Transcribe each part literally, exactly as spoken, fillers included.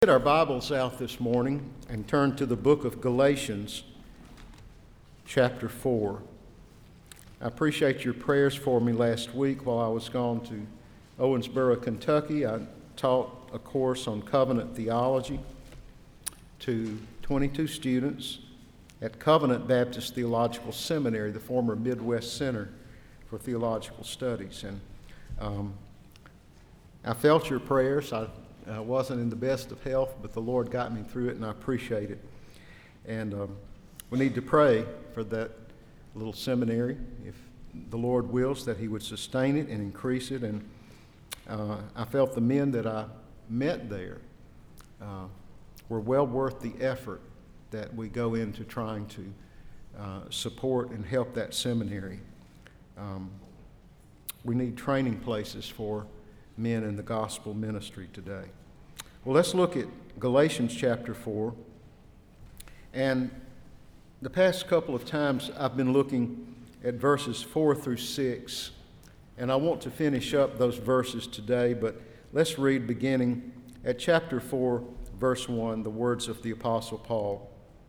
Get our Bibles out this morning and turn to the book of Galatians, chapter four. I appreciate your prayers for me last week while I was gone to Owensboro, Kentucky. I taught a course on covenant theology to twenty-two students at Covenant Baptist Theological Seminary, the former Midwest Center for Theological Studies. And um, I felt your prayers. I I wasn't in the best of health, but the Lord got me through it, and I appreciate it. And um, we need to pray for that little seminary, if the Lord wills, that He would sustain it and increase it. And uh, I felt the men that I met there uh, were well worth the effort that we go into trying to uh, support and help that seminary. Um, we need training places for men in the gospel ministry today. Well, let's look at Galatians chapter four. And the past couple of times I've been looking at verses four through six, and I want to finish up those verses today, but let's read beginning at chapter four, verse one, the words of the Apostle Paul.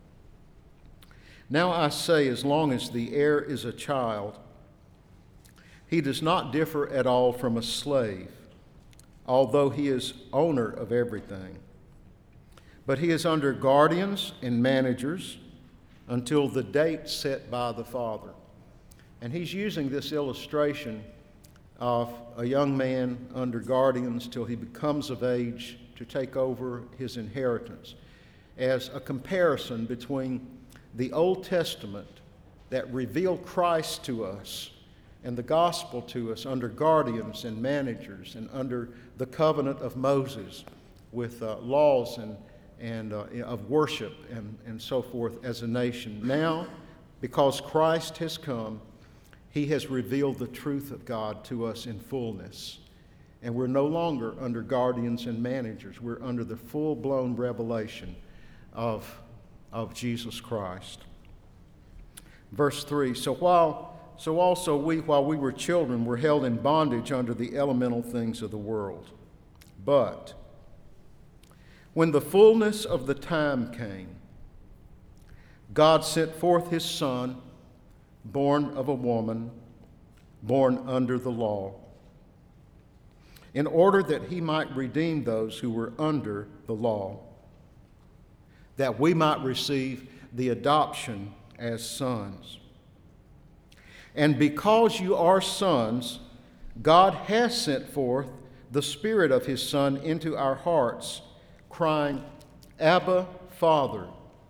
Now I say, as long as the heir is a child, he does not differ at all from a slave, although he is owner of everything. But he is under guardians and managers until the date set by the father. And he's using this illustration of a young man under guardians till he becomes of age to take over his inheritance as a comparison between the Old Testament that revealed Christ to us and the gospel to us under guardians and managers and under the covenant of Moses with uh, laws and, and uh, of worship and, and so forth as a nation. Now, because Christ has come, He has revealed the truth of God to us in fullness. And we're no longer under guardians and managers. We're under the full-blown revelation of, of Jesus Christ. Verse three, so while So also we, while we were children, were held in bondage under the elemental things of the world. But when the fullness of the time came, God sent forth His Son, born of a woman, born under the law, in order that He might redeem those who were under the law, that we might receive the adoption as sons. And because you are sons, God has sent forth the Spirit of His Son into our hearts, crying, Abba, Father.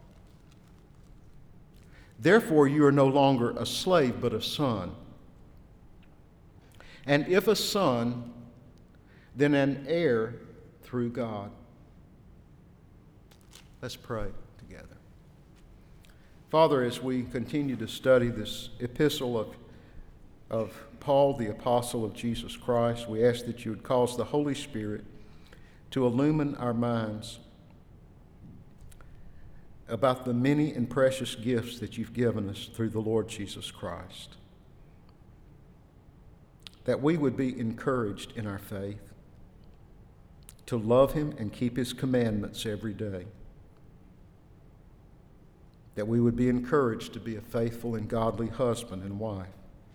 Therefore you are no longer a slave, but a son. And if a son, then an heir through God. Let's pray together. Father, as we continue to study this epistle of, of Paul, the apostle of Jesus Christ, we ask that you would cause the Holy Spirit to illumine our minds about the many and precious gifts that you've given us through the Lord Jesus Christ, that we would be encouraged in our faith to love Him and keep His commandments every day, that we would be encouraged to be a faithful and godly husband and wife,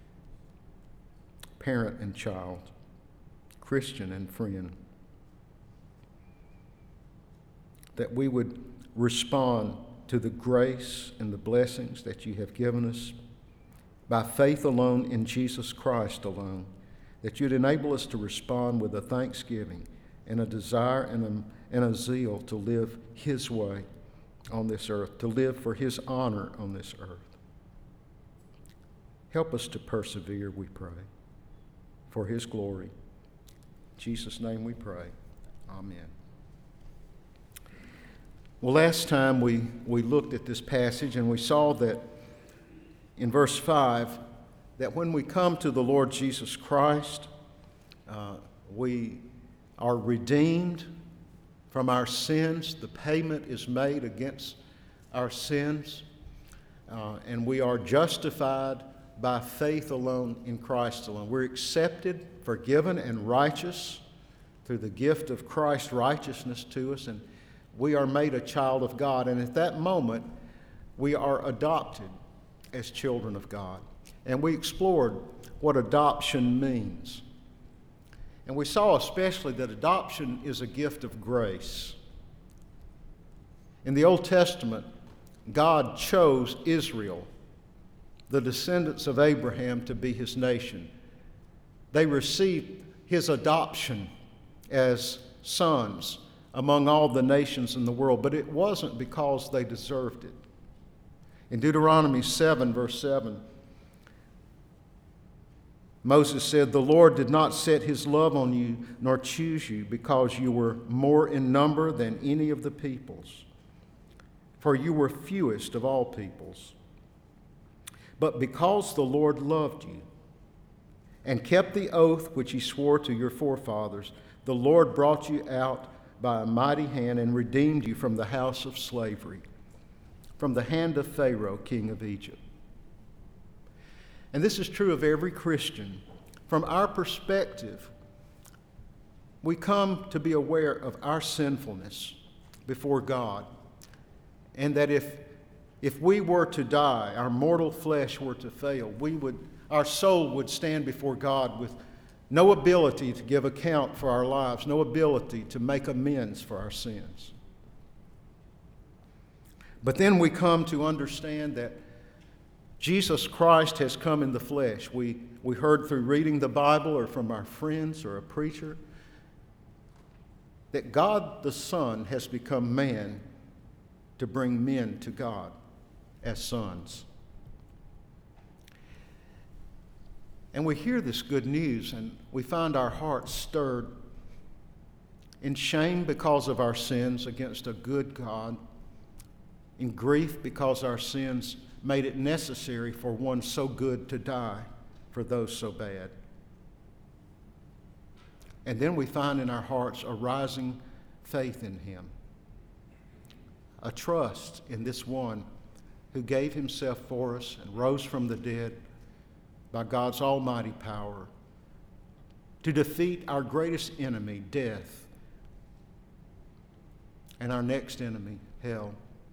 parent and child, Christian and friend, that we would respond to the grace and the blessings that you have given us by faith alone in Jesus Christ alone, that you'd enable us to respond with a thanksgiving and a desire and a, and a zeal to live His way on this earth, to live for His honor on this earth. Help us to persevere, we pray, for His glory. In Jesus' name we pray. Amen. Well, last time we, we looked at this passage and we saw that in verse five, that when we come to the Lord Jesus Christ, uh, we are redeemed from our sins. The payment is made against our sins, uh, and we are justified by faith alone in Christ alone. We're accepted, forgiven, and righteous through the gift of Christ's righteousness to us, and we are made a child of God, and at that moment, we are adopted as children of God. And we explored what adoption means. And we saw especially that adoption is a gift of grace. In the Old Testament, God chose Israel, the descendants of Abraham, to be his nation. They received his adoption as sons among all the nations in the world, but it wasn't because they deserved it. In Deuteronomy seven, verse seven, Moses said, "The Lord did not set his love on you nor choose you because you were more in number than any of the peoples, for you were fewest of all peoples. But because the Lord loved you and kept the oath which he swore to your forefathers, the Lord brought you out by a mighty hand and redeemed you from the house of slavery, from the hand of Pharaoh, king of Egypt." And this is true of every Christian. From our perspective, we come to be aware of our sinfulness before God, and that if, if we were to die, our mortal flesh were to fail, we would, our soul would stand before God with no ability to give account for our lives, no ability to make amends for our sins. But then we come to understand that Jesus Christ has come in the flesh. We, we heard through reading the Bible or from our friends or a preacher that God the Son has become man to bring men to God as sons. And we hear this good news and we find our hearts stirred in shame because of our sins against a good God, in grief because our sins made it necessary for one so good to die for those so bad. And then we find in our hearts a rising faith in him, a trust in this one who gave himself for us and rose from the dead by God's almighty power to defeat our greatest enemy, death, and our next enemy, hell.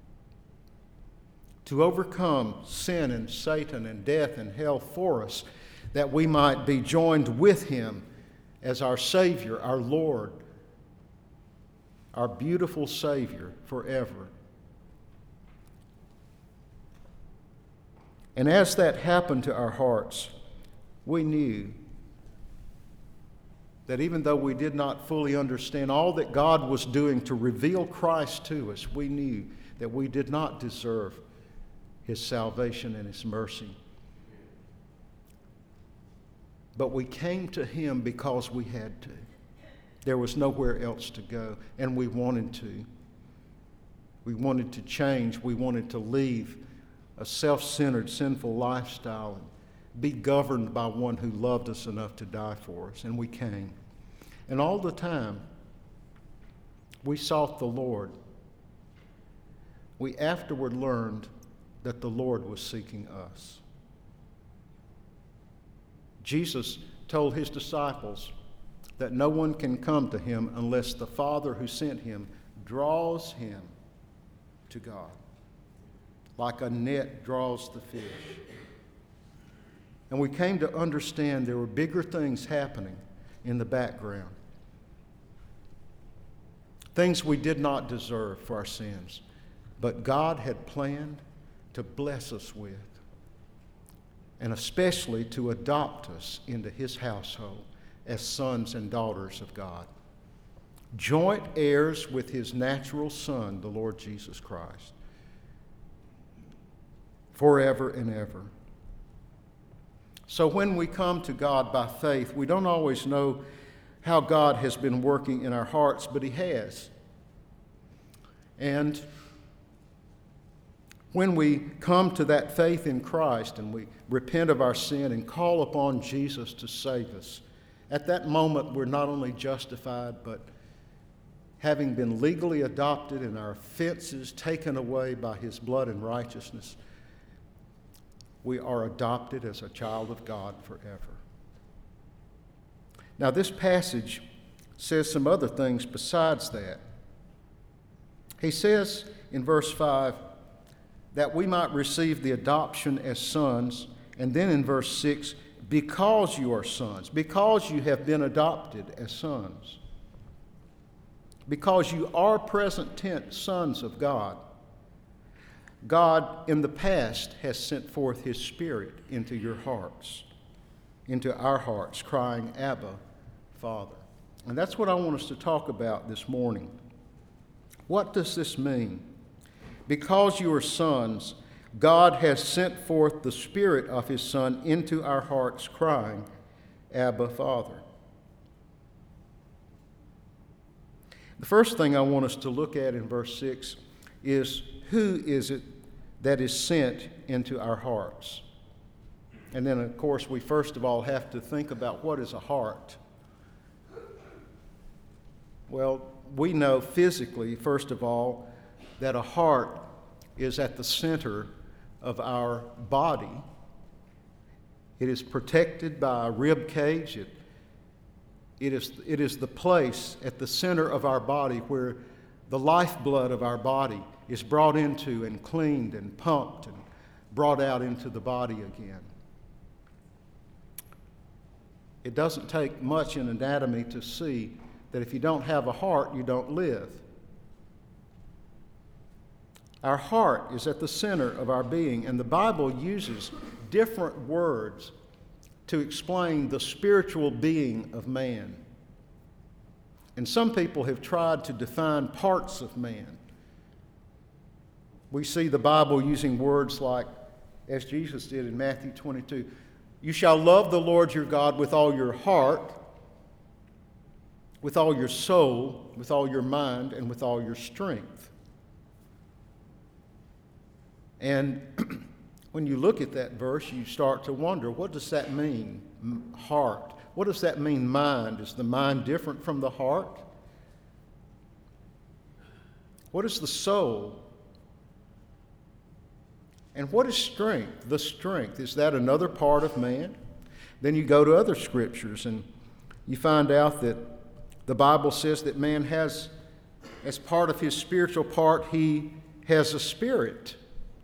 To overcome sin and Satan and death and hell for us, that we might be joined with him as our Savior, our Lord, our beautiful Savior forever. And as that happened to our hearts, we knew that even though we did not fully understand all that God was doing to reveal Christ to us, we knew that we did not deserve his salvation and his mercy. But we came to him because we had to. There was nowhere else to go, and we wanted to. We wanted to change. We wanted to leave a self-centered, sinful lifestyle and be governed by one who loved us enough to die for us, and we came. And all the time, we sought the Lord. We afterward learned that the Lord was seeking us. Jesus told his disciples that no one can come to him unless the Father who sent him draws him to God, like a net draws the fish. And we came to understand there were bigger things happening in the background, things we did not deserve for our sins, but God had planned to bless us with, and especially to adopt us into his household as sons and daughters of God, joint heirs with his natural Son, the Lord Jesus Christ, forever and ever. So when we come to God by faith, we don't always know how God has been working in our hearts, but he has. And when we come to that faith in Christ and we repent of our sin and call upon Jesus to save us, at that moment we're not only justified, but having been legally adopted and our offenses taken away by his blood and righteousness, we are adopted as a child of God forever. Now, this passage says some other things besides that. He says in verse five that we might receive the adoption as sons, and then in verse six, because you are sons, because you have been adopted as sons, because you are present tense sons of God. God in the past has sent forth his Spirit into your hearts, into our hearts, crying, Abba, Father. And that's what I want us to talk about this morning. What does this mean? Because you are sons, God has sent forth the Spirit of his Son into our hearts, crying, Abba, Father. The first thing I want us to look at in verse six is, who is it that is sent into our hearts? And then, of course, we first of all have to think about what is a heart. Well, we know physically, first of all, that a heart is at the center of our body. It is protected by a rib cage. It, it, is, it is the place at the center of our body where the lifeblood of our body is brought into and cleaned and pumped and brought out into the body again. It doesn't take much in anatomy to see that if you don't have a heart, you don't live. Our heart is at the center of our being, and the Bible uses different words to explain the spiritual being of man. And some people have tried to define parts of man. We see the Bible using words like, as Jesus did in Matthew twenty-two, you shall love the Lord your God with all your heart, with all your soul, with all your mind, and with all your strength. And when you look at that verse, you start to wonder, what does that mean, heart? What does that mean, mind? Is the mind different from the heart? What is the soul? And what is strength? The strength, is that another part of man? Then you go to other scriptures and you find out that the Bible says that man has, as part of his spiritual part, he has a spirit.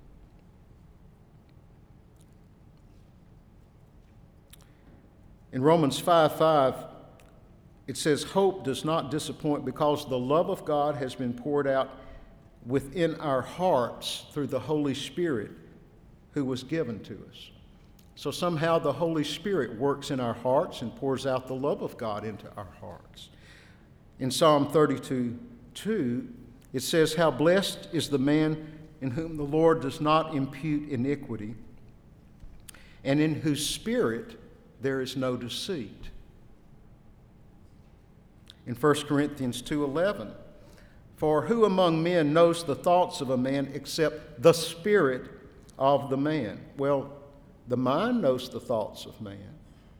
In Romans five five, it says, hope does not disappoint because the love of God has been poured out within our hearts through the Holy Spirit who was given to us. So somehow the Holy Spirit works in our hearts and pours out the love of God into our hearts. In Psalm thirty-two two, it says, how blessed is the man in whom the Lord does not impute iniquity, and in whose spirit there is no deceit. In First Corinthians two eleven, for who among men knows the thoughts of a man except the spirit of the man? Well, the mind knows the thoughts of man.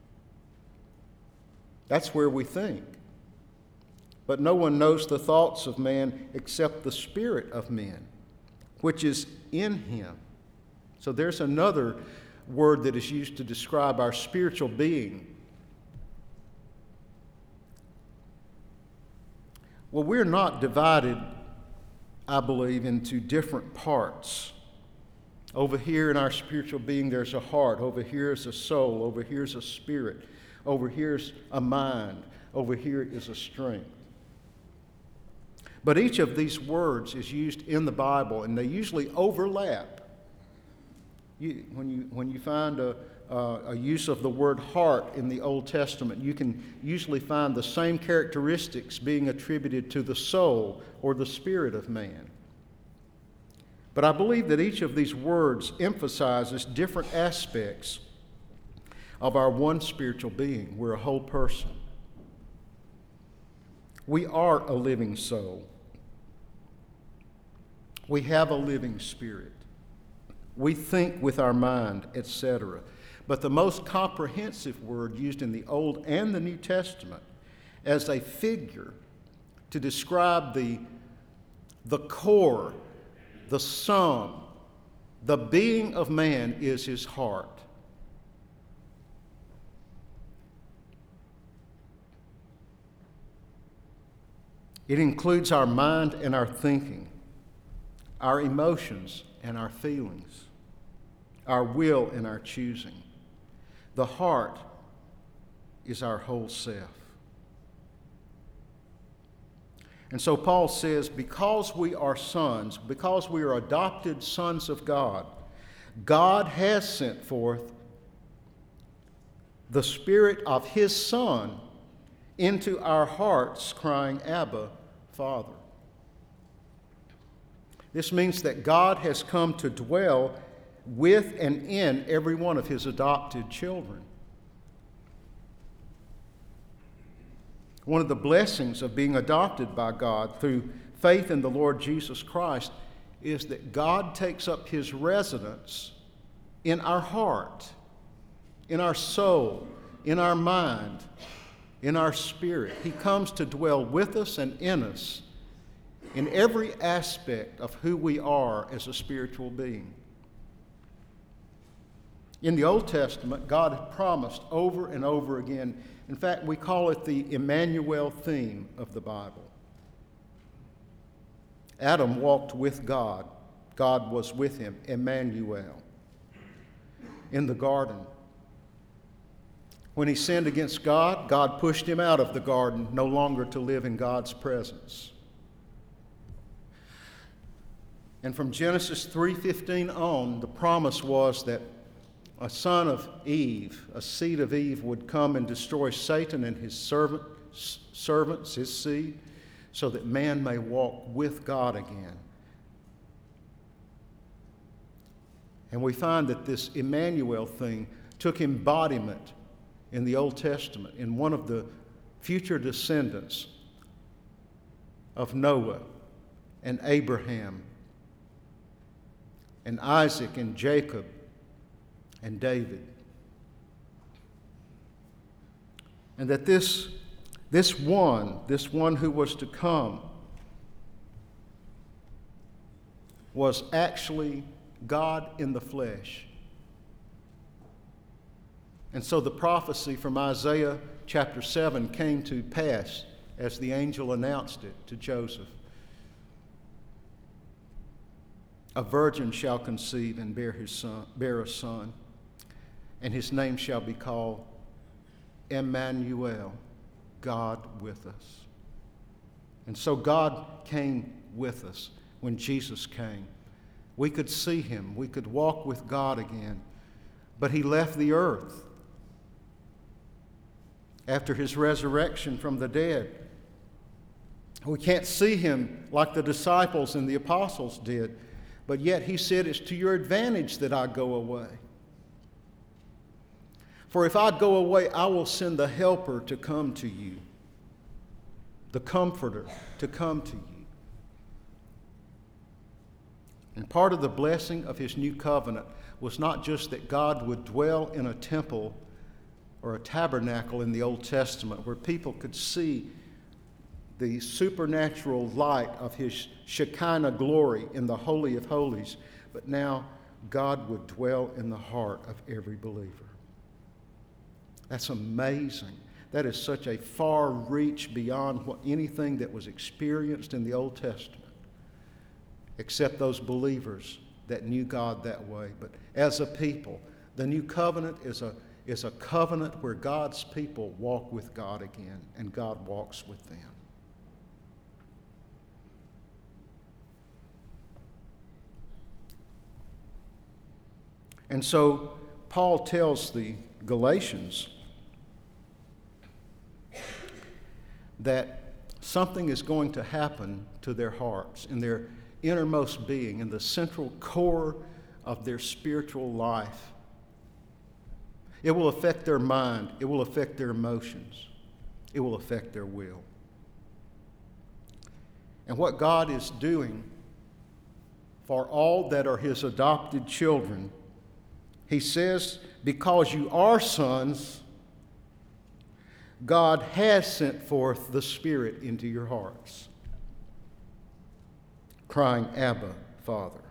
That's where we think. But no one knows the thoughts of man except the spirit of man, which is in him. So there's another word that is used to describe our spiritual being. Well, we're not divided, I believe, into different parts. Over here in our spiritual being, there's a heart. Over here is a soul. Over here is a spirit. Over here is a mind. Over here is a strength. But each of these words is used in the Bible, and they usually overlap. You, when, you, when you find a, uh, a use of the word heart in the Old Testament, you can usually find the same characteristics being attributed to the soul or the spirit of man. But I believe that each of these words emphasizes different aspects of our one spiritual being. We're a whole person. We are a living soul. We have a living spirit. We think with our mind, et cetera. But the most comprehensive word used in the Old and the New Testament as a figure to describe the, the core, the sum, the being of man is his heart. It includes our mind and our thinking. our emotions and our feelings, our will and our choosing. The heart is our whole self. And so Paul says, because we are sons, because we are adopted sons of God, God has sent forth the Spirit of His Son into our hearts, crying, Abba, Father. This means that God has come to dwell with and in every one of His adopted children. One of the blessings of being adopted by God through faith in the Lord Jesus Christ is that God takes up His residence in our heart, in our soul, in our mind, in our spirit. He comes to dwell with us and in us in every aspect of who we are as a spiritual being. In the Old Testament, God had promised over and over again. In fact, we call it the Emmanuel theme of the Bible. Adam walked with God. God was with him, Emmanuel. In the garden, when he sinned against God, God pushed him out of the garden, no longer to live in God's presence. And from Genesis three fifteen on, the promise was that a son of Eve, a seed of Eve, would come and destroy Satan and his servant, servants, his seed, so that man may walk with God again. And we find that this Emmanuel thing took embodiment in the Old Testament in one of the future descendants of Noah and Abraham and Isaac and Jacob and David. And that this, this one, this one who was to come, was actually God in the flesh. And so the prophecy from Isaiah chapter seven came to pass as the angel announced it to Joseph. A virgin shall conceive and bear his son, bear a son, and his name shall be called Emmanuel, God with us. And so God came with us when Jesus came. We could see him, we could walk with God again, but he left the earth after his resurrection from the dead. We can't see him like the disciples and the apostles did, but yet he said, it's to your advantage that I go away. For if I go away, I will send the Helper to come to you, the Comforter to come to you. And part of the blessing of his new covenant was not just that God would dwell in a temple or a tabernacle in the Old Testament where people could see the supernatural light of his Shekinah glory in the Holy of Holies, but now God would dwell in the heart of every believer. That's amazing. That is such a far reach beyond what anything that was experienced in the Old Testament, except those believers that knew God that way. But as a people, the new covenant is a, is a covenant where God's people walk with God again, and God walks with them. And so Paul tells the Galatians that something is going to happen to their hearts, in their innermost being, in the central core of their spiritual life. It will affect their mind. It will affect their emotions. It will affect their will. And what God is doing for all that are his adopted children, he says, because you are sons, God has sent forth the Spirit into your hearts, crying, Abba, Father.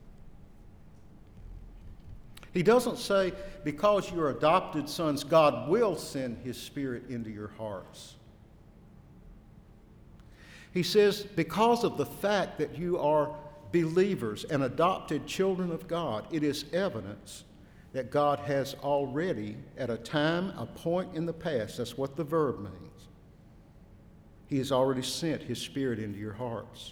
He doesn't say, because you're adopted sons, God will send his Spirit into your hearts. He says, because of the fact that you are believers and adopted children of God, it is evidence that God has already, at a time, a point in the past, that's what the verb means, He has already sent His Spirit into your hearts.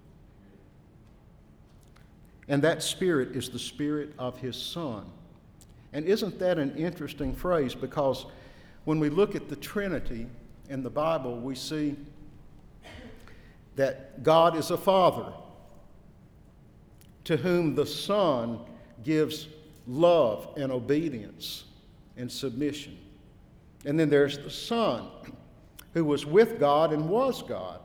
And that Spirit is the Spirit of His Son. And isn't that an interesting phrase? Because when we look at the Trinity in the Bible, we see that God is a Father to whom the Son gives love and obedience and submission. And then there's the Son, who was with God and was God,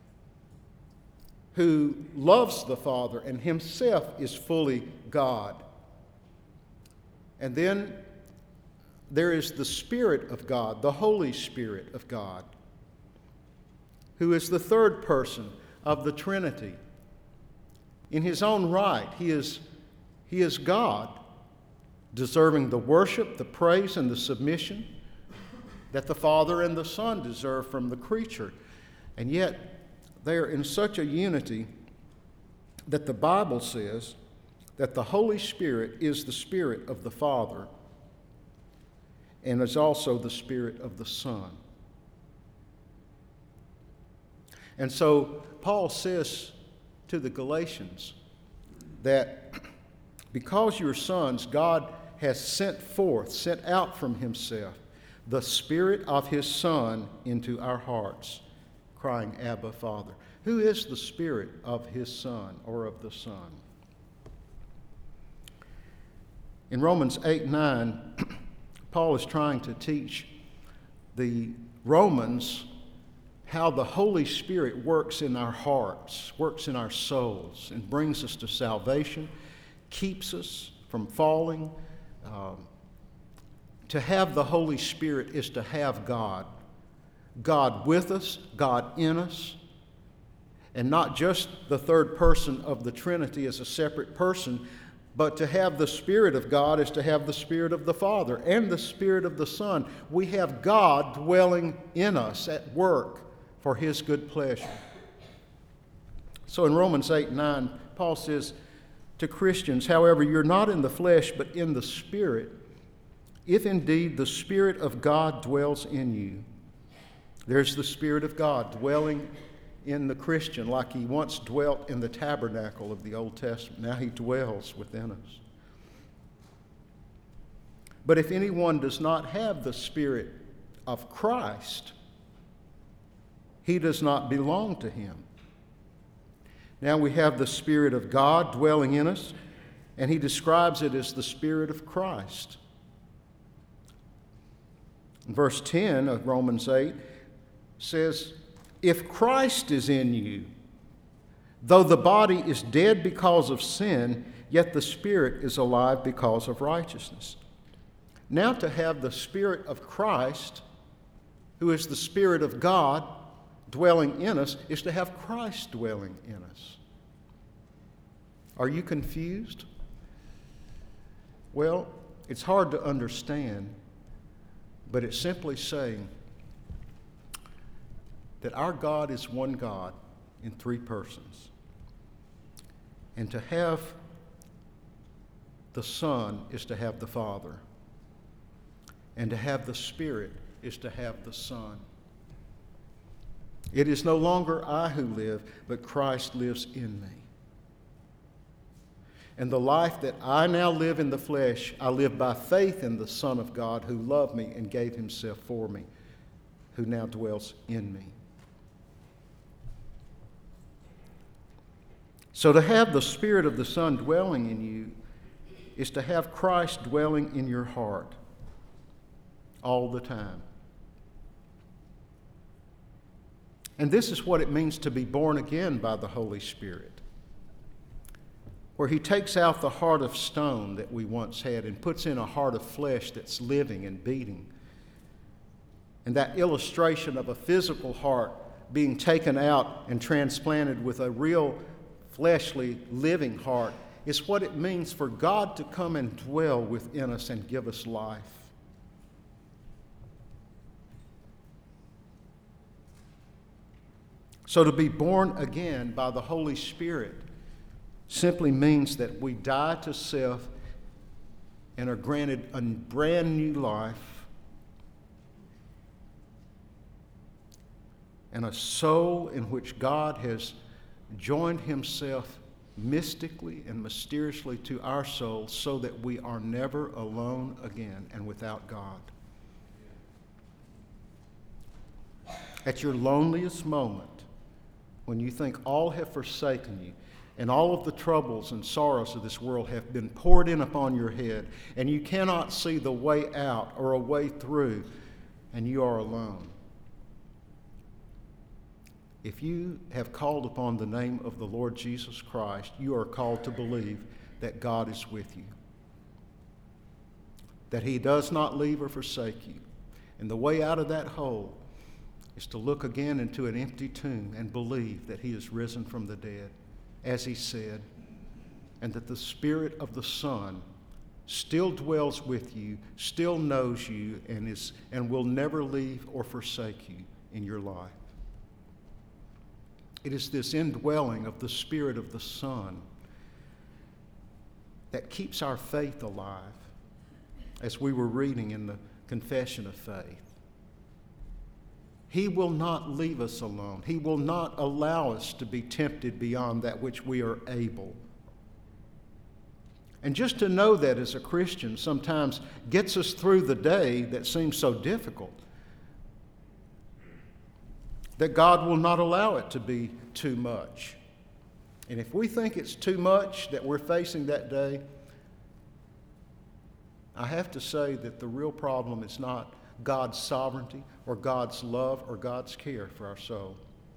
who loves the Father and himself is fully God. And then there is the Spirit of God, the Holy Spirit of God, who is the third person of the Trinity. In his own right, he is, he is God, deserving the worship, the praise, and the submission that the Father and the Son deserve from the creature. And yet, they are in such a unity that the Bible says that the Holy Spirit is the Spirit of the Father and is also the Spirit of the Son. And so Paul says to the Galatians that because you're sons, God has sent forth, sent out from himself, the Spirit of his Son into our hearts, crying, Abba, Father. Who is the Spirit of his Son or of the Son? In Romans eight nine, Paul is trying to teach the Romans how the Holy Spirit works in our hearts, works in our souls, and brings us to salvation, keeps us from falling. Um, to have the Holy Spirit is to have God. God with us, God in us, and not just the third person of the Trinity as a separate person, but to have the Spirit of God is to have the Spirit of the Father and the Spirit of the Son. We have God dwelling in us at work for his good pleasure. So in Romans eight nine, Paul says to Christians, however, you're not in the flesh, but in the Spirit, if indeed the Spirit of God dwells in you. There's the Spirit of God dwelling in the Christian like he once dwelt in the tabernacle of the Old Testament. Now he dwells within us. But if anyone does not have the Spirit of Christ, he does not belong to him. Now we have the Spirit of God dwelling in us, and he describes it as the Spirit of Christ. Verse ten of Romans eight says, if Christ is in you, though the body is dead because of sin, yet the Spirit is alive because of righteousness. Now to have the Spirit of Christ, who is the Spirit of God, dwelling in us, is to have Christ dwelling in us. Are you confused? Well, it's hard to understand, but it's simply saying that our God is one God in three persons. And to have the Son is to have the Father. And to have the Spirit is to have the Son. It is no longer I who live, but Christ lives in me. And the life that I now live in the flesh, I live by faith in the Son of God who loved me and gave himself for me, who now dwells in me. So to have the Spirit of the Son dwelling in you is to have Christ dwelling in your heart all the time. And this is what it means to be born again by the Holy Spirit, where he takes out the heart of stone that we once had and puts in a heart of flesh that's living and beating. And that illustration of a physical heart being taken out and transplanted with a real fleshly living heart is what it means for God to come and dwell within us and give us life. So to be born again by the Holy Spirit simply means that we die to self and are granted a brand new life and a soul in which God has joined himself mystically and mysteriously to our souls so that we are never alone again and without God. At your loneliest moment, when you think all have forsaken you and all of the troubles and sorrows of this world have been poured in upon your head and you cannot see the way out or a way through and you are alone, if you have called upon the name of the Lord Jesus Christ, you are called to believe that God is with you, that he does not leave or forsake you. And the way out of that hole is to look again into an empty tomb and believe that he is risen from the dead, as he said, and that the Spirit of the Son still dwells with you, still knows you, and is and will never leave or forsake you in your life. It is this indwelling of the Spirit of the Son that keeps our faith alive, as we were reading in the Confession of Faith. He will not leave us alone. He will not allow us to be tempted beyond that which we are able. And just to know that as a Christian sometimes gets us through the day that seems so difficult, that God will not allow it to be too much. And if we think it's too much that we're facing that day, I have to say that the real problem is not God's sovereignty or God's love or God's care for our soul.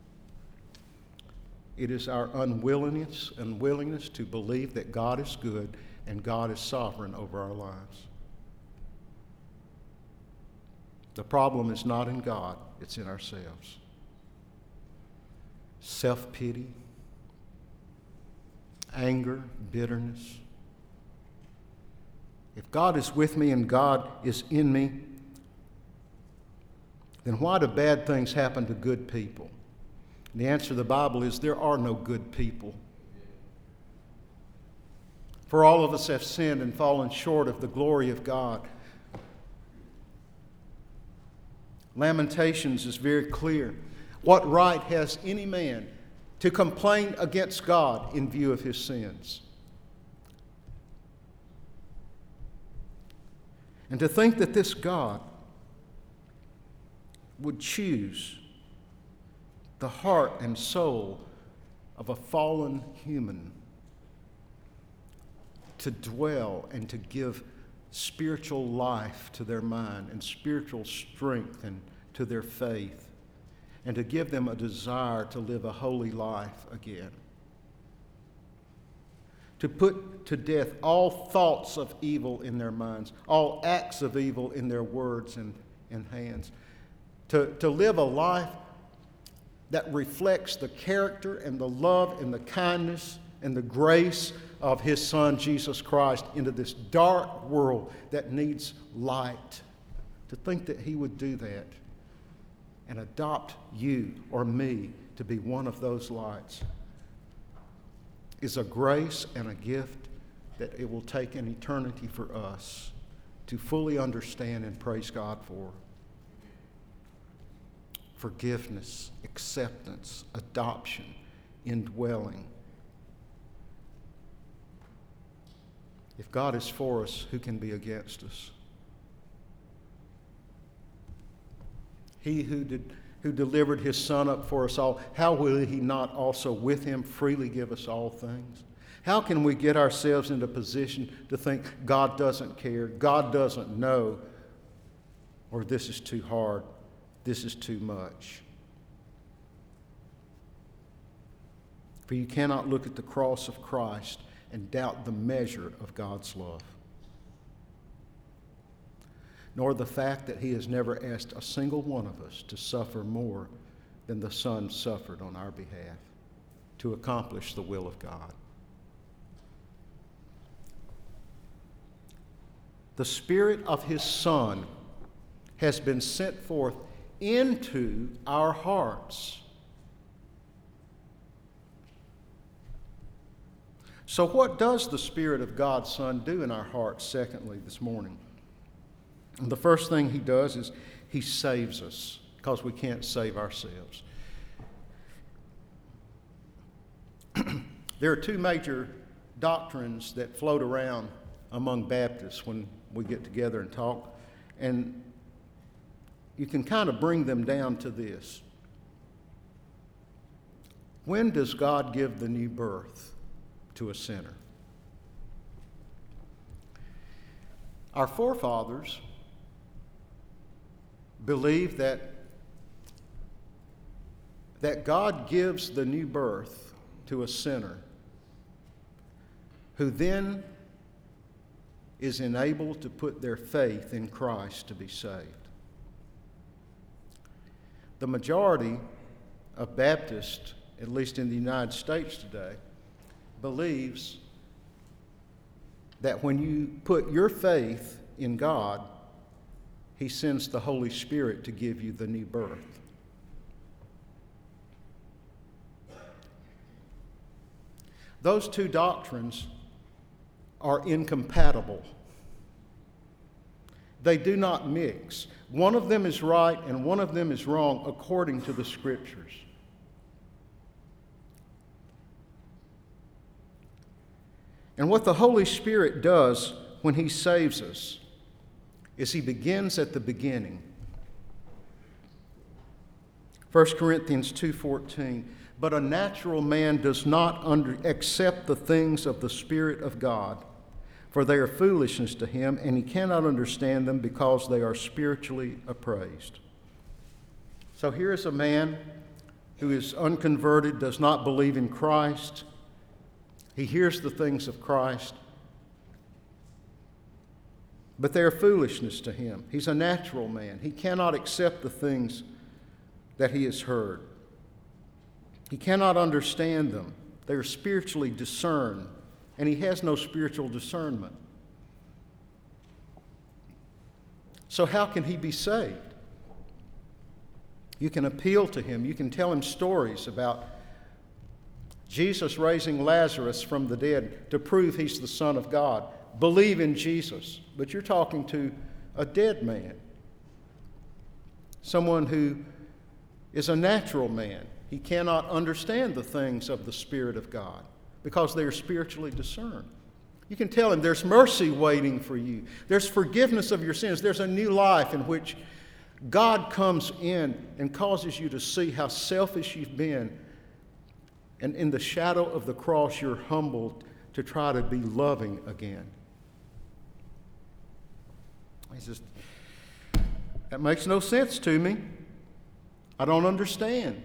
It is our unwillingness and willingness to believe that God is good and God is sovereign over our lives. The problem is not in God, it's in ourselves. Self-pity, anger, bitterness. If God is with me and God is in me, then why do bad things happen to good people? And the answer to the Bible is there are no good people. For all of us have sinned and fallen short of the glory of God. Lamentations is very clear. What right has any man to complain against God in view of his sins? And to think that this God would choose the heart and soul of a fallen human to dwell and to give spiritual life to their mind and spiritual strength and to their faith, and to give them a desire to live a holy life again. To put to death all thoughts of evil in their minds, all acts of evil in their words and, and hands. To, to live a life that reflects the character and the love and the kindness and the grace of his Son, Jesus Christ, into this dark world that needs light. To think that he would do that and adopt you or me to be one of those lights is a grace and a gift that it will take an eternity for us to fully understand and praise God for. Forgiveness, acceptance, adoption, indwelling. If God is for us, who can be against us? He who did, who delivered his Son up for us all, how will he not also with him freely give us all things? How can we get ourselves into a position to think God doesn't care, God doesn't know, or this is too hard, this is too much? For you cannot look at the cross of Christ and doubt the measure of God's love, nor the fact that he has never asked a single one of us to suffer more than the Son suffered on our behalf to accomplish the will of God. The Spirit of his Son has been sent forth into our hearts So what does the Spirit of God's Son do in our hearts, secondly, this morning? And the first thing he does is he saves us, because we can't save ourselves. There are two major doctrines that float around among Baptists when we get together and talk, and you can kind of bring them down to this. When does God give the new birth to a sinner? Our forefathers believed that, that God gives the new birth to a sinner who then is enabled to put their faith in Christ to be saved. The majority of Baptists, at least in the United States today, believes that when you put your faith in God, He sends the Holy Spirit to give you the new birth. Those two doctrines are incompatible. They do not mix. One of them is right and one of them is wrong according to the Scriptures. And what the Holy Spirit does when He saves us is He begins at the beginning. First Corinthians two fourteen, but a natural man does not under, accept the things of the Spirit of God, for they are foolishness to him, and he cannot understand them because they are spiritually appraised. So here is a man who is unconverted, does not believe in Christ. He hears the things of Christ, but they are foolishness to him. He's a natural man. He cannot accept the things that he has heard. He cannot understand them. They are spiritually discerned, and he has no spiritual discernment. So how can he be saved? You can appeal to him. You can tell him stories about Jesus raising Lazarus from the dead to prove he's the Son of God. Believe in Jesus. But you're talking to a dead man, someone who is a natural man. He cannot understand the things of the Spirit of God because they are spiritually discerned. You can tell him there's mercy waiting for you. There's forgiveness of your sins. There's a new life in which God comes in and causes you to see how selfish you've been. And in the shadow of the cross, you're humbled to try to be loving again. He says, that makes no sense to me. I don't understand.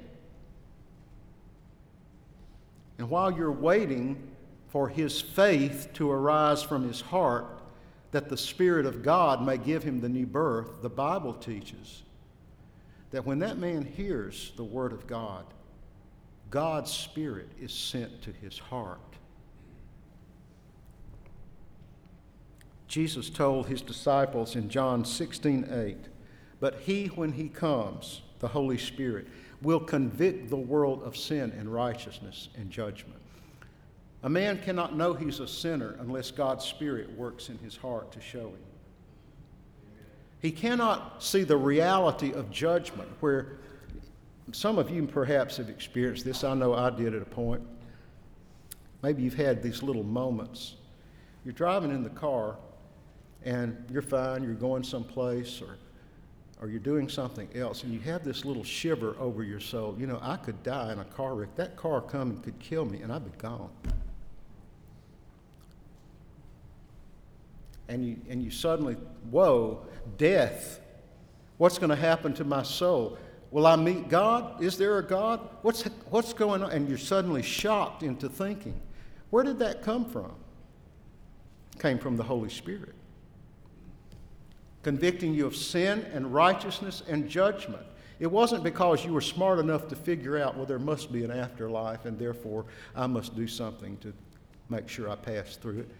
And while you're waiting for his faith to arise from his heart, that the Spirit of God may give him the new birth, the Bible teaches that when that man hears the Word of God, God's Spirit is sent to his heart. Jesus told his disciples in John sixteen eight, but he, when he comes, the Holy Spirit, will convict the world of sin and righteousness and judgment. A man cannot know he's a sinner unless God's Spirit works in his heart to show him. He cannot see the reality of judgment, where some of you perhaps have experienced this. I know I did at a point. Maybe you've had these little moments. You're driving in the car and you're fine, you're going someplace, or or you're doing something else, and you have this little shiver over your soul. You know, I could die in a car wreck. That car coming could kill me, and I'd be gone. And you, and you suddenly, whoa, death. What's going to happen to my soul? Will I meet God? Is there a God? What's, what's going on? And you're suddenly shocked into thinking, where did that come from? It came from the Holy Spirit, convicting you of sin and righteousness and judgment. It wasn't because you were smart enough to figure out, well, there must be an afterlife, and therefore I must do something to make sure I pass through it.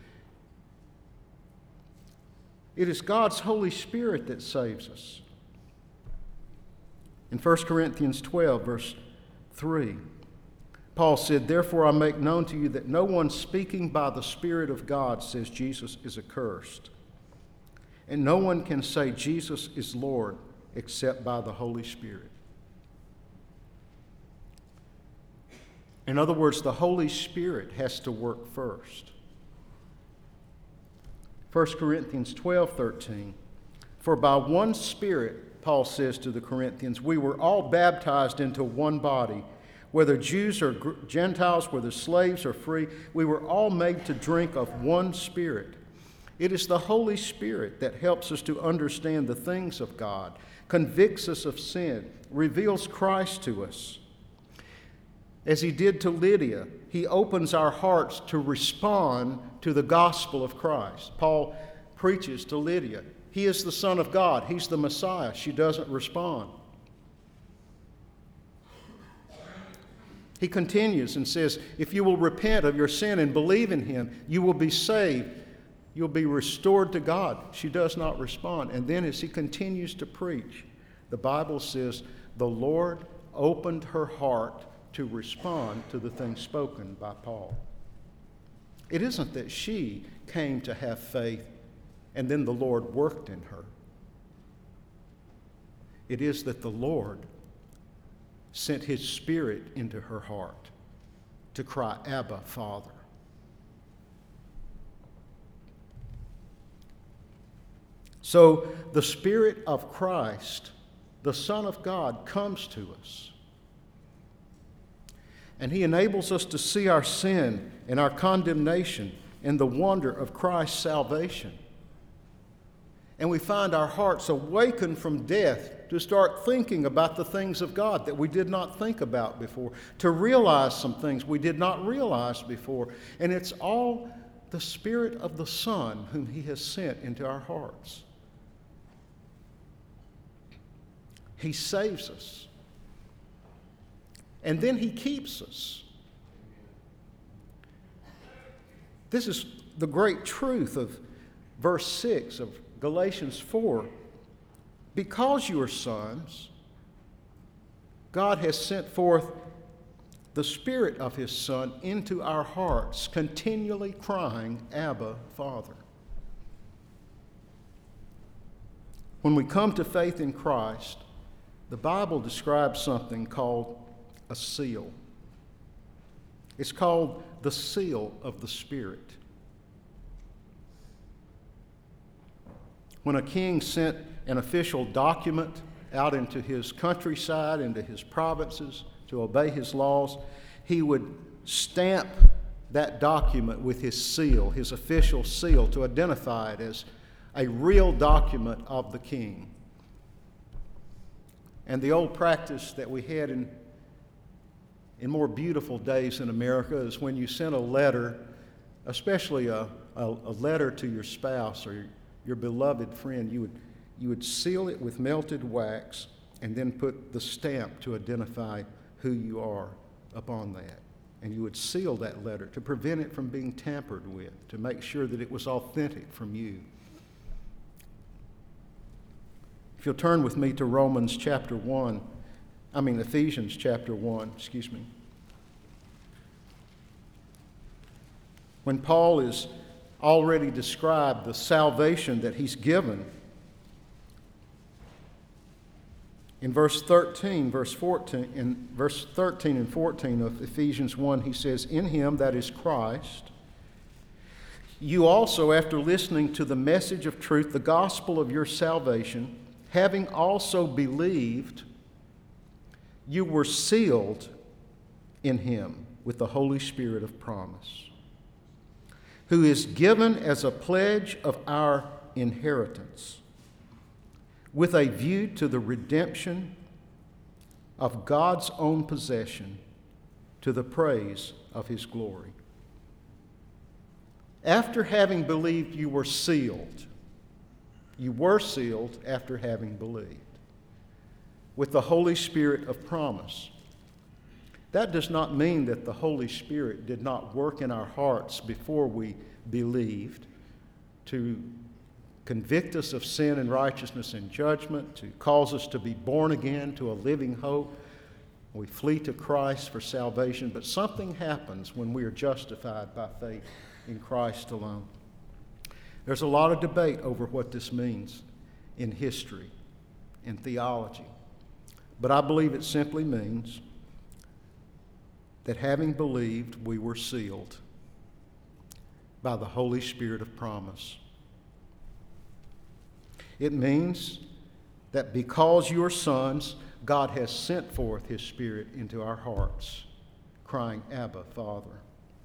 It is God's Holy Spirit that saves us. In First Corinthians twelve, verse three, Paul said, "Therefore I make known to you that no one speaking by the Spirit of God says Jesus is accursed. And no one can say Jesus is Lord except by the Holy Spirit." In other words, the Holy Spirit has to work first. First Corinthians twelve thirteen. "For by one Spirit," Paul says to the Corinthians, "we were all baptized into one body, whether Jews or Gentiles, whether slaves or free, we were all made to drink of one Spirit." It is the Holy Spirit that helps us to understand the things of God, convicts us of sin, reveals Christ to us. As he did to Lydia, he opens our hearts to respond to the gospel of Christ. Paul preaches to Lydia. He is the Son of God. He's the Messiah. She doesn't respond. He continues and says, if you will repent of your sin and believe in him, you will be saved. You'll be restored to God. She does not respond. And then as he continues to preach, the Bible says, the Lord opened her heart to respond to the things spoken by Paul. It isn't that she came to have faith and then the Lord worked in her. It is that the Lord sent his Spirit into her heart to cry, "Abba, Father." So the Spirit of Christ, the Son of God, comes to us. And he enables us to see our sin and our condemnation and the wonder of Christ's salvation. And we find our hearts awakened from death to start thinking about the things of God that we did not think about before, to realize some things we did not realize before. And it's all the Spirit of the Son whom he has sent into our hearts. He saves us. And then he keeps us. This is the great truth of verse six of Galatians four. Because you are sons, God has sent forth the Spirit of his Son into our hearts, continually crying, "Abba, Father." When we come to faith in Christ, the Bible describes something called a seal. It's called the seal of the Spirit. When a king sent an official document out into his countryside, into his provinces, to obey his laws, he would stamp that document with his seal, his official seal, to identify it as a real document of the king. And the old practice that we had in, in more beautiful days in America is when you sent a letter, especially a, a, a letter to your spouse or your, your beloved friend, you would, you would seal it with melted wax and then put the stamp to identify who you are upon that. And you would seal that letter to prevent it from being tampered with, to make sure that it was authentic from you. If you'll turn with me to Romans chapter one, I mean Ephesians chapter one, excuse me. When Paul has already described the salvation that he's given, in verse thirteen, verse fourteen, in verse thirteen and fourteen of Ephesians one, he says, "In him," that is Christ, "you also, after listening to the message of truth, the gospel of your salvation, having also believed, you were sealed in him with the Holy Spirit of promise, who is given as a pledge of our inheritance, with a view to the redemption of God's own possession, to the praise of his glory." After having believed, you were sealed. You were sealed after having believed with the Holy Spirit of promise. That does not mean that the Holy Spirit did not work in our hearts before we believed to convict us of sin and righteousness and judgment, to cause us to be born again to a living hope, We flee to Christ for salvation, but something happens when we are justified by faith in Christ alone. There's a lot of debate over what this means in history, in theology, but I believe it simply means that having believed, we were sealed by the Holy Spirit of promise. It means that because you are sons, God has sent forth His Spirit into our hearts, crying, Abba, Father.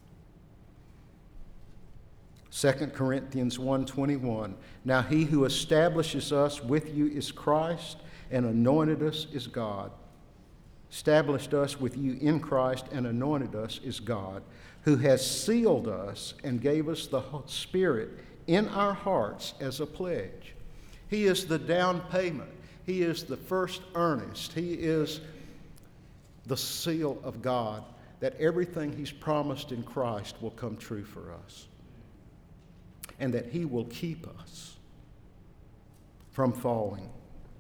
Second Corinthians one twenty-one, now He who establishes us with you is Christ, and anointed us is God. Established us with you in Christ and anointed us is God, who has sealed us and gave us the Spirit in our hearts as a pledge. He is the down payment. He is the first earnest. He is the seal of God that everything He's promised in Christ will come true for us, and that He will keep us from falling.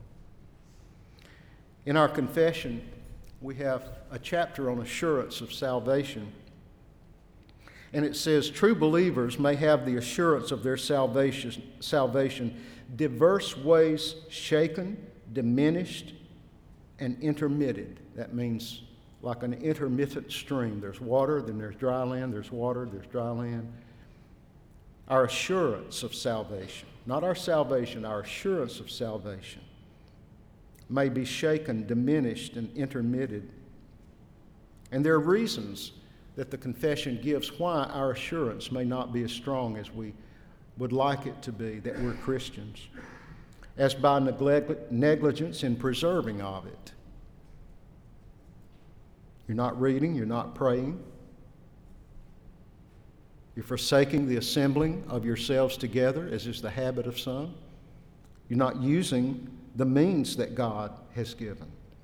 In our confession, we have a chapter on assurance of salvation. And it says, true believers may have the assurance of their salvation, salvation diverse ways shaken, diminished, and intermitted. That means like an intermittent stream. There's water, then there's dry land, there's water, there's dry land. Our assurance of salvation, not our salvation, our assurance of salvation, may be shaken, diminished, and intermitted. And there are reasons that the confession gives why our assurance may not be as strong as we would like it to be, that we're Christians, as by neglect, negligence in preserving of it. You're not reading, you're not praying, you're forsaking the assembling of yourselves together, as is the habit of some. You're not using the means that God has given.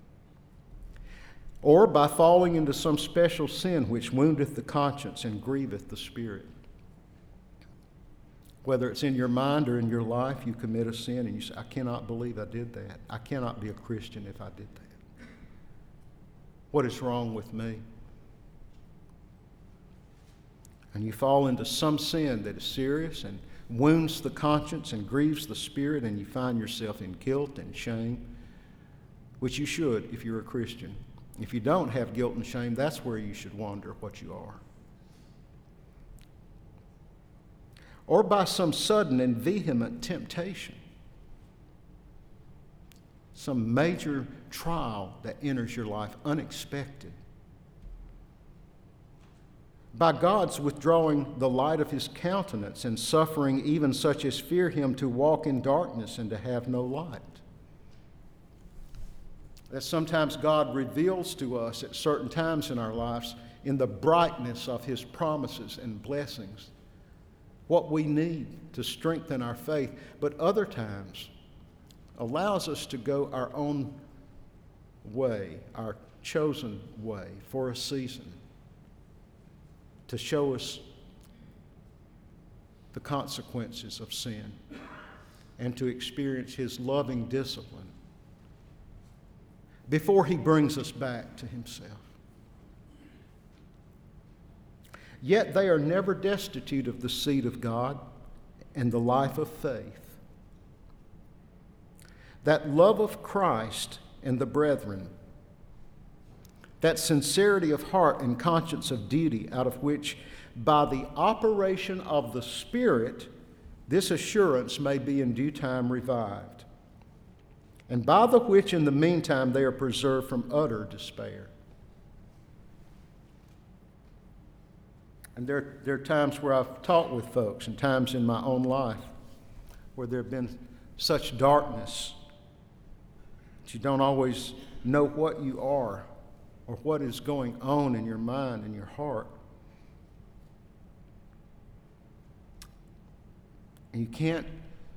Or by falling into some special sin which woundeth the conscience and grieveth the spirit. Whether it's in your mind or in your life, you commit a sin and you say, I cannot believe I did that. I cannot be a Christian if I did that. What is wrong with me? And you fall into some sin that is serious and wounds the conscience and grieves the spirit, and you find yourself in guilt and shame, which you should if you're a Christian. If you don't have guilt and shame, that's where you should wonder what you are. Or by some sudden and vehement temptation, some major trial that enters your life unexpected. By God's withdrawing the light of His countenance and suffering even such as fear Him to walk in darkness and to have no light. That sometimes God reveals to us at certain times in our lives, in the brightness of His promises and blessings, what we need to strengthen our faith, but other times allows us to go our own way, our chosen way for a season, to show us the consequences of sin and to experience His loving discipline before He brings us back to Himself. Yet they are never destitute of the seed of God and the life of faith. That love of Christ and the brethren, that sincerity of heart and conscience of duty, out of which, by the operation of the Spirit, this assurance may be in due time revived, and by the which in the meantime they are preserved from utter despair. And there, there are times where I've talked with folks, and times in my own life, where there have been such darkness that you don't always know what you are or what is going on in your mind and your heart. And you can't,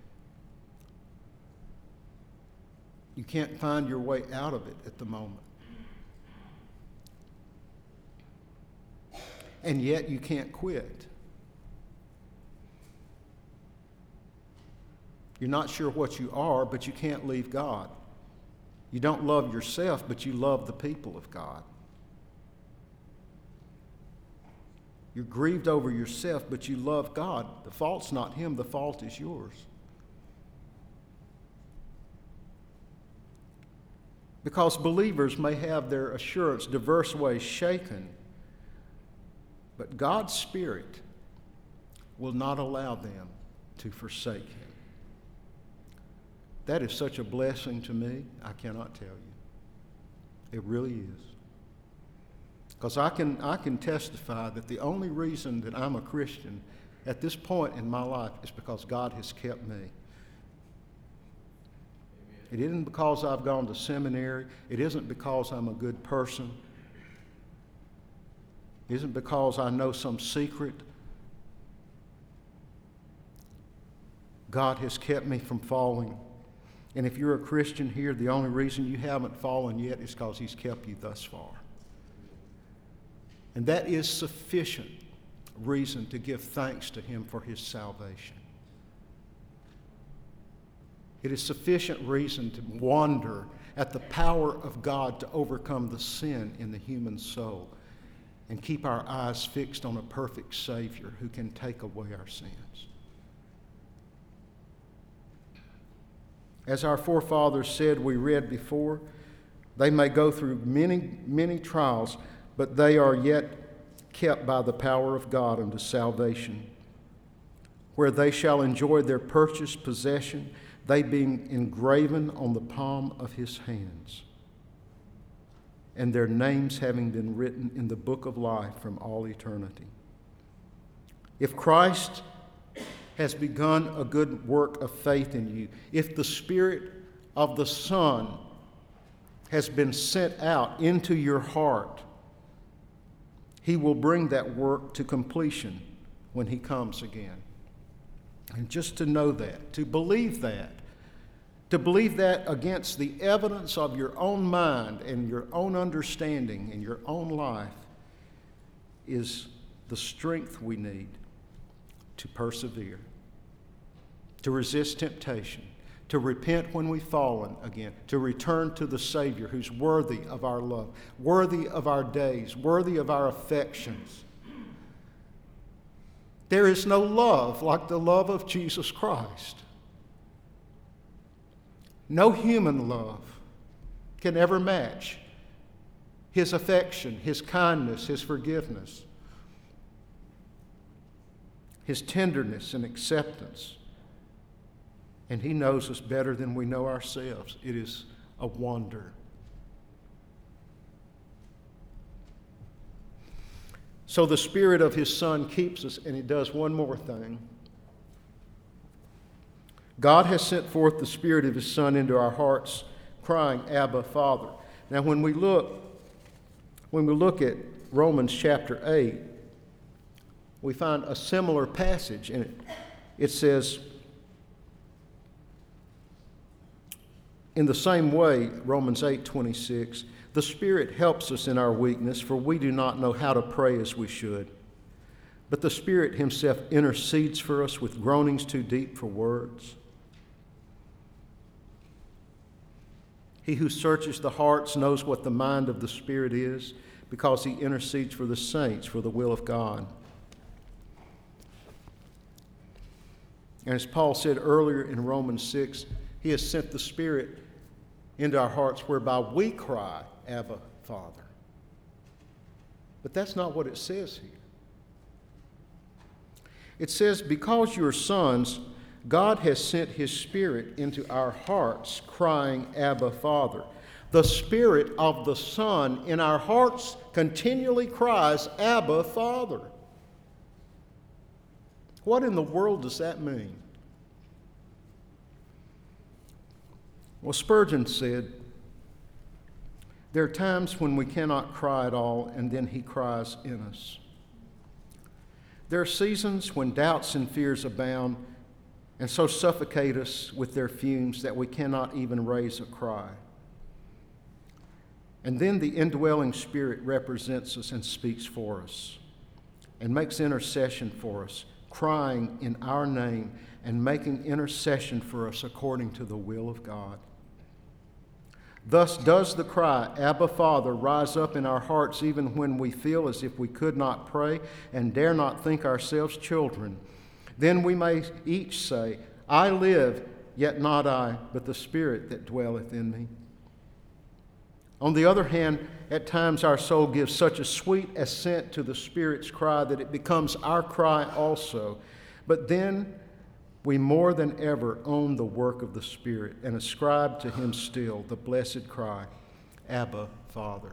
you can't find your way out of it at the moment. And yet you can't quit. You're not sure what you are, but you can't leave God. You don't love yourself, but you love the people of God. You're grieved over yourself, but you love God. The fault's not Him, the fault is yours. Because believers may have their assurance diverse ways shaken, but God's Spirit will not allow them to forsake Him. That is such a blessing to me, I cannot tell you. It really is. Because I can, I can testify that the only reason that I'm a Christian at this point in my life is because God has kept me. It isn't because I've gone to seminary. It isn't because I'm a good person. It isn't because I know some secret. God has kept me from falling. And if you're a Christian here, the only reason you haven't fallen yet is because He's kept you thus far. And that is sufficient reason to give thanks to Him for His salvation. It is sufficient reason to wonder at the power of God to overcome the sin in the human soul and keep our eyes fixed on a perfect Savior who can take away our sins. As our forefathers said, we read before, they may go through many, many trials, but they are yet kept by the power of God unto salvation, where they shall enjoy their purchased possession, they being engraven on the palm of His hands, and their names having been written in the book of life from all eternity. If Christ has begun a good work of faith in you, if the Spirit of the Son has been sent out into your heart, He will bring that work to completion when He comes again. And just to know that, to believe that, to believe that against the evidence of your own mind and your own understanding and your own life is the strength we need to persevere, to resist temptation, to repent when we've fallen again, to return to the Savior who's worthy of our love, worthy of our days, worthy of our affections. There is no love like the love of Jesus Christ. No human love can ever match His affection, His kindness, His forgiveness, His tenderness and acceptance. And He knows us better than we know ourselves. It is a wonder. So the Spirit of His Son keeps us, and He does one more thing. God has sent forth the Spirit of His Son into our hearts, crying, Abba, Father. Now when we look, when we look at Romans chapter eight, we find a similar passage in it. It says, in the same way, Romans eight twenty-six, the Spirit helps us in our weakness, for we do not know how to pray as we should. But the Spirit Himself intercedes for us with groanings too deep for words. He who searches the hearts knows what the mind of the Spirit is, because He intercedes for the saints for the will of God. And as Paul said earlier in Romans six, He has sent the Spirit into our hearts whereby we cry, Abba, Father. But that's not what it says here. It says, because you are sons, God has sent His Spirit into our hearts, crying, Abba, Father. The Spirit of the Son in our hearts continually cries, Abba, Father. What in the world does that mean? Well, Spurgeon said, there are times when we cannot cry at all, and then He cries in us. There are seasons when doubts and fears abound and so suffocate us with their fumes that we cannot even raise a cry. And then the indwelling Spirit represents us and speaks for us and makes intercession for us, crying in our name and making intercession for us according to the will of God. Thus does the cry, Abba, Father, rise up in our hearts even when we feel as if we could not pray and dare not think ourselves children. Then we may each say, I live, yet not I, but the Spirit that dwelleth in me. On the other hand, at times our soul gives such a sweet assent to the Spirit's cry that it becomes our cry also. But then we more than ever own the work of the Spirit and ascribe to Him still the blessed cry, Abba, Father.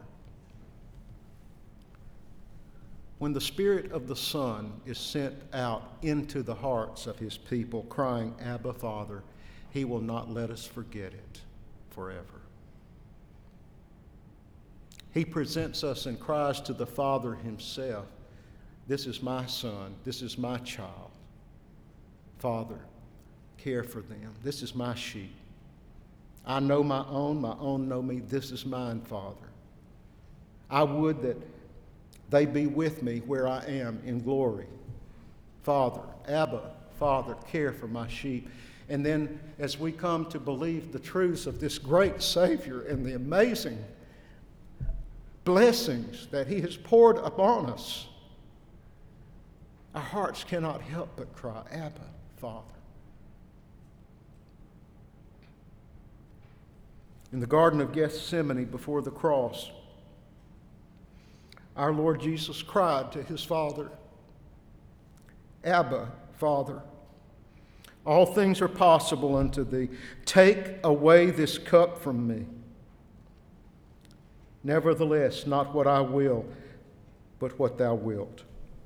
When the Spirit of the Son is sent out into the hearts of His people, crying, Abba, Father, He will not let us forget it forever. He presents us and cries to the Father Himself, this is my son, this is my child. Father, care for them. This is my sheep. I know my own, my own know me. This is mine, Father. I would that they be with me where I am in glory. Father, Abba, Father, care for my sheep. And then as we come to believe the truths of this great Savior and the amazing blessings that He has poured upon us, our hearts cannot help but cry, Abba, Father. In the Garden of Gethsemane before the cross, our Lord Jesus cried to His Father, Abba, Father, all things are possible unto Thee. Take away this cup from me. Nevertheless, not what I will, but what Thou wilt.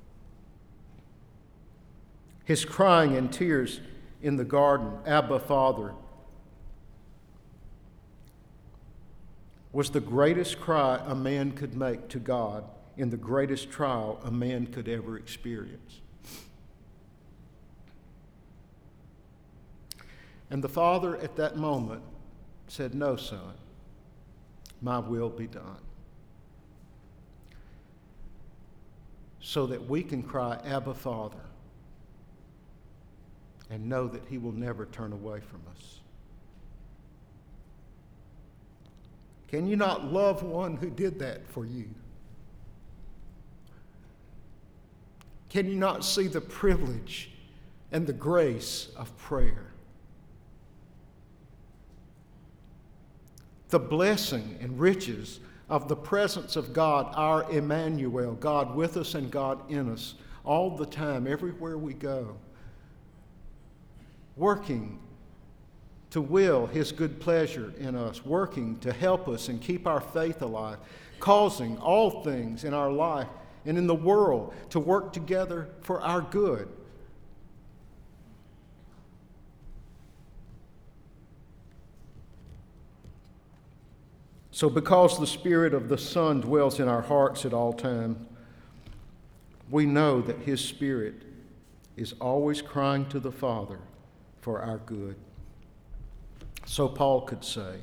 His crying in tears in the garden, Abba, Father, was the greatest cry a man could make to God in the greatest trial a man could ever experience. And the Father at that moment said, no, Son, my will be done. So that we can cry, Abba, Father, and know that He will never turn away from us. Can you not love one who did that for you? Can you not see the privilege and the grace of prayer? The blessing and riches of the presence of God, our Emmanuel, God with us and God in us, all the time, everywhere we go, working to will His good pleasure in us, working to help us and keep our faith alive, causing all things in our life and in the world to work together for our good. So because the Spirit of the Son dwells in our hearts at all times, we know that His Spirit is always crying to the Father for our good. So Paul could say,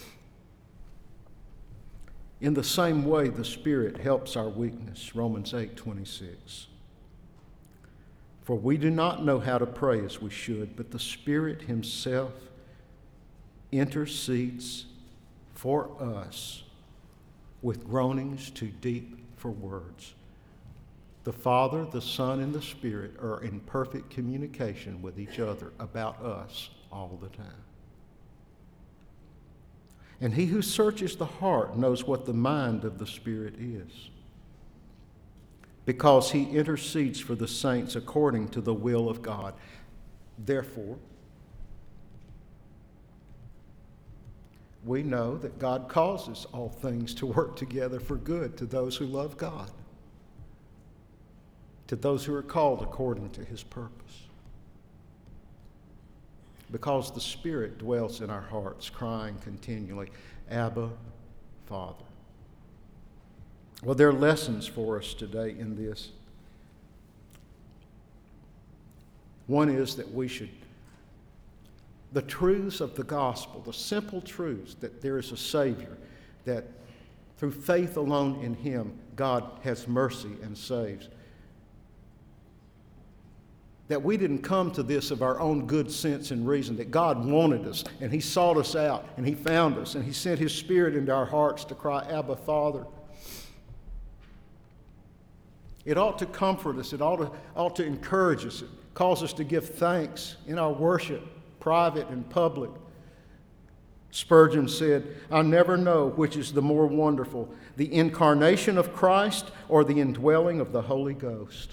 in the same way the Spirit helps our weakness, Romans eight twenty-six. For we do not know how to pray as we should, but the Spirit Himself intercedes for us with groanings too deep for words. The Father, the Son, and the Spirit are in perfect communication with each other about us all the time. And He who searches the heart knows what the mind of the Spirit is, because He intercedes for the saints according to the will of God. Therefore, we know that God causes all things to work together for good to those who love God, to those who are called according to His purpose. Because the Spirit dwells in our hearts, crying continually, Abba, Father. Well, there are lessons for us today in this. One is that we should, the truths of the gospel, the simple truths that there is a Savior, that through faith alone in Him, God has mercy and saves. That we didn't come to this of our own good sense and reason, that God wanted us, and He sought us out, and He found us, and He sent His Spirit into our hearts to cry, Abba, Father. It ought to comfort us. It ought to, ought to encourage us. It calls us to give thanks in our worship, private and public. Spurgeon said, I never know which is the more wonderful, the incarnation of Christ or the indwelling of the Holy Ghost.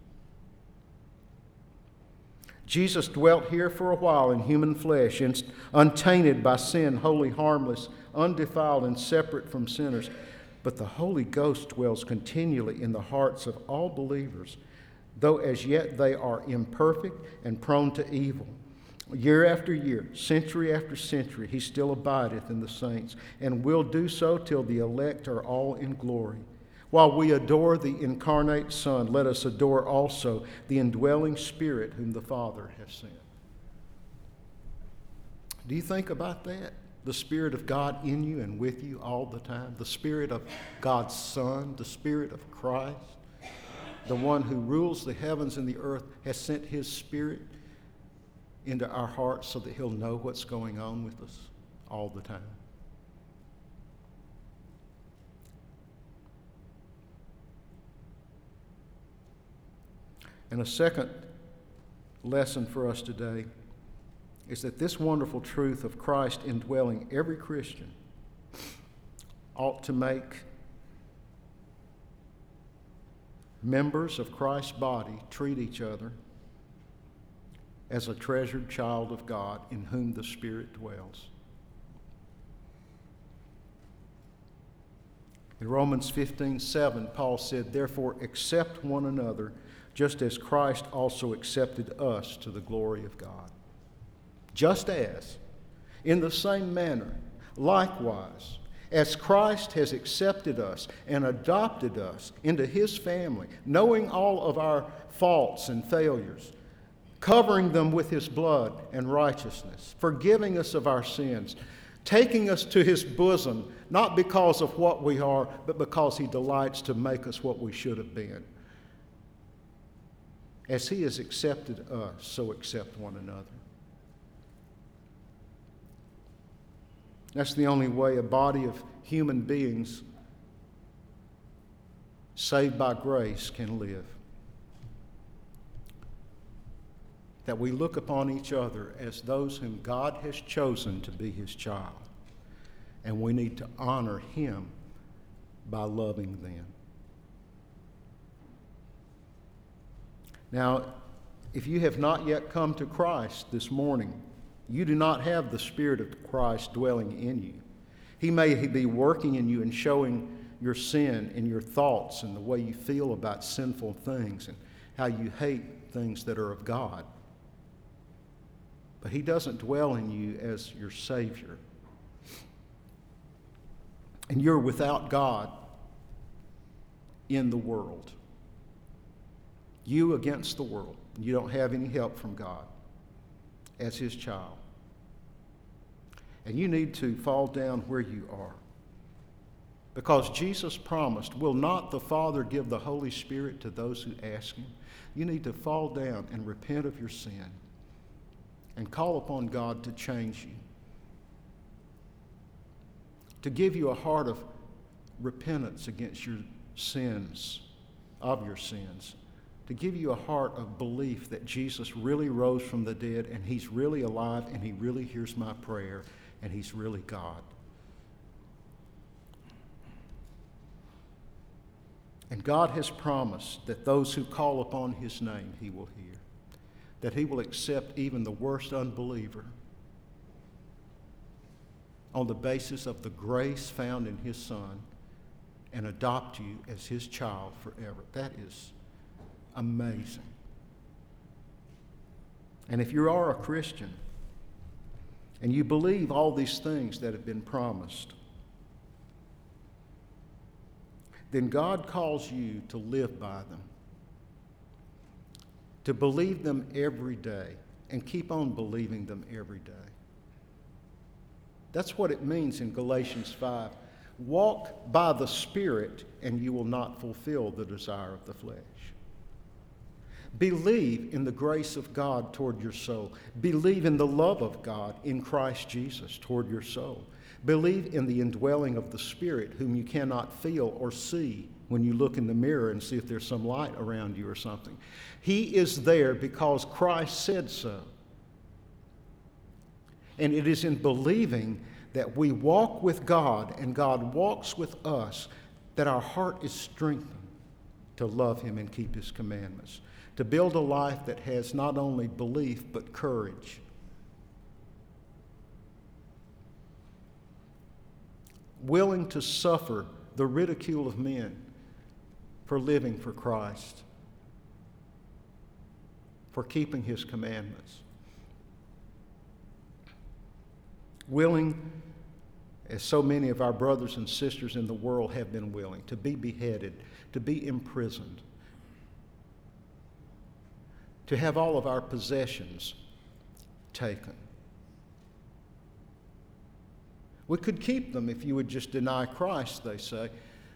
Jesus dwelt here for a while in human flesh, untainted by sin, wholly harmless, undefiled, and separate from sinners. But the Holy Ghost dwells continually in the hearts of all believers, though as yet they are imperfect and prone to evil. Year after year, century after century, He still abideth in the saints, and will do so till the elect are all in glory. While we adore the incarnate Son, let us adore also the indwelling Spirit whom the Father has sent. Do you think about that? The Spirit of God in you and with you all the time. The Spirit of God's Son, the Spirit of Christ, the one who rules the heavens and the earth, has sent His Spirit into our hearts so that He'll know what's going on with us all the time. And a second lesson for us today is that this wonderful truth of Christ indwelling every Christian ought to make members of Christ's body treat each other as a treasured child of God in whom the Spirit dwells. In Romans fifteen seven, Paul said, Therefore accept one another, just as Christ also accepted us to the glory of God. Just as, in the same manner, likewise, as Christ has accepted us and adopted us into His family, knowing all of our faults and failures, covering them with His blood and righteousness, forgiving us of our sins, taking us to His bosom, not because of what we are, but because He delights to make us what we should have been. As He has accepted us, so accept one another. That's the only way a body of human beings saved by grace can live. That we look upon each other as those whom God has chosen to be His child. And we need to honor Him by loving them. Now, if you have not yet come to Christ this morning, you do not have the Spirit of Christ dwelling in you. He may be working in you and showing your sin in your thoughts and the way you feel about sinful things and how you hate things that are of God. But He doesn't dwell in you as your Savior. And you're without God in the world. You against the world. You don't have any help from God as His child. And you need to fall down where you are. Because Jesus promised, will not the Father give the Holy Spirit to those who ask Him? You need to fall down and repent of your sin and call upon God to change you. To give you a heart of repentance against your sins, of your sins. To give you a heart of belief that Jesus really rose from the dead and He's really alive and He really hears my prayer and He's really God. And God has promised that those who call upon His name He will hear. That He will accept even the worst unbeliever on the basis of the grace found in His Son and adopt you as His child forever. That is amazing. And if you are a Christian and you believe all these things that have been promised, then God calls you to live by them, to believe them every day and keep on believing them every day. That's what it means in Galatians five. Walk by the Spirit and you will not fulfill the desire of the flesh. Believe in the grace of God toward your soul. Believe in the love of God in Christ Jesus toward your soul. Believe in the indwelling of the Spirit, whom you cannot feel or see when you look in the mirror and see if there's some light around you or something. He is there because Christ said so. And it is in believing that we walk with God and God walks with us that our heart is strengthened to love Him and keep His commandments, to build a life that has not only belief but courage. Willing to suffer the ridicule of men for living for Christ, for keeping His commandments. Willing, as so many of our brothers and sisters in the world have been willing, to be beheaded, to be imprisoned, to have all of our possessions taken. We could keep them if you would just deny Christ, they say.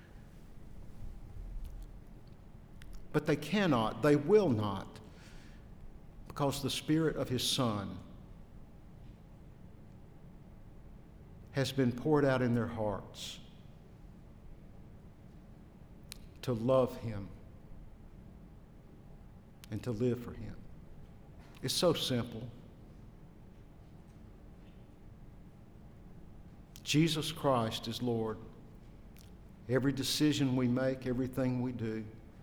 But they cannot, they will not, because the Spirit of His Son has been poured out in their hearts to love Him and to live for Him. It's so simple. Jesus Christ is Lord. Every decision we make, everything we do,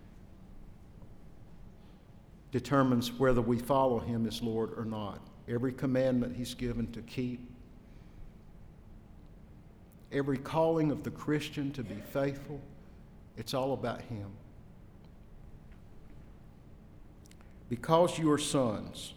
determines whether we follow Him as Lord or not. Every commandment He's given to keep, every calling of the Christian to be faithful, it's all about Him. Because you are sons,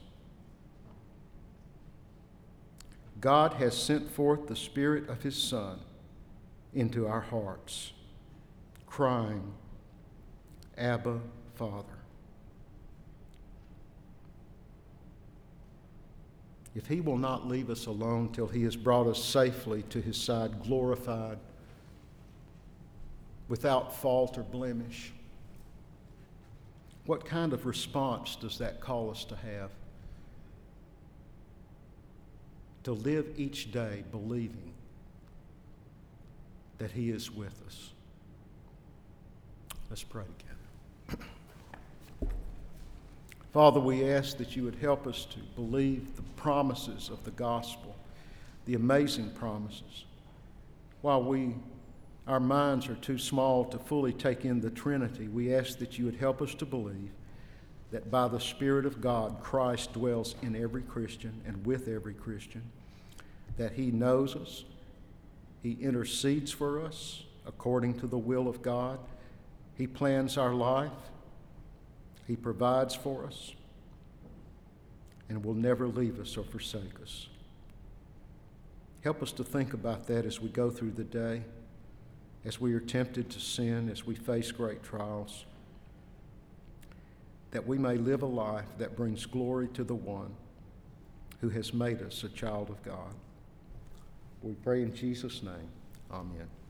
God has sent forth the Spirit of His Son into our hearts, crying, Abba, Father. If He will not leave us alone till He has brought us safely to His side, glorified, without fault or blemish, what kind of response does that call us to have? To live each day believing that He is with us. Let's pray together. Father, we ask that you would help us to believe the promises of the gospel, the amazing promises. While we, our minds are too small to fully take in the Trinity, we ask that you would help us to believe that by the Spirit of God, Christ dwells in every Christian and with every Christian, that He knows us, He intercedes for us according to the will of God, He plans our life, He provides for us, and will never leave us or forsake us. Help us to think about that as we go through the day, as we are tempted to sin, as we face great trials, that we may live a life that brings glory to the one who has made us a child of God. We pray in Jesus' name. Amen.